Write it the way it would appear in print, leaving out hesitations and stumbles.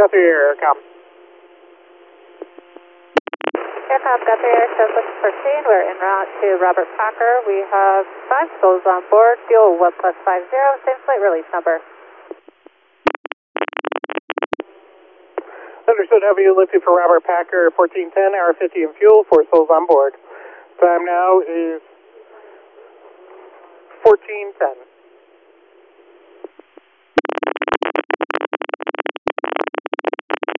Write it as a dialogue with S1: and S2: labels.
S1: Guthrie Aircom.
S2: Aircom Guthrie Air says looking for scene. We're en route to Robert Packer. We have 5 souls on board. Fuel 1+50. Same flight release number.
S1: Understood. Have you lifted for Robert Packer 1410, hour 50 in fuel, 4 souls on board. Time now is 1410.